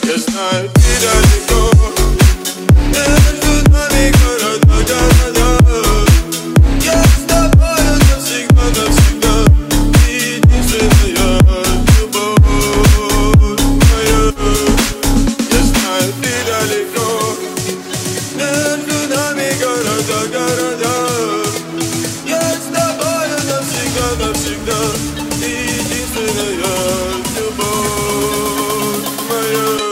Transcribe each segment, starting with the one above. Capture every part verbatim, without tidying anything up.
Я знаю, ты далеко, между нами города, города. Я с тобою навсегда, навсегда. Ты единственная любовь моя. Я знаю, ты далеко, между нами города, города. Я с тобою навсегда, навсегда. Ты единственная любовь моя.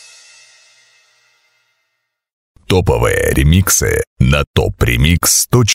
Топовые ремиксы на топ ремикс точка ру.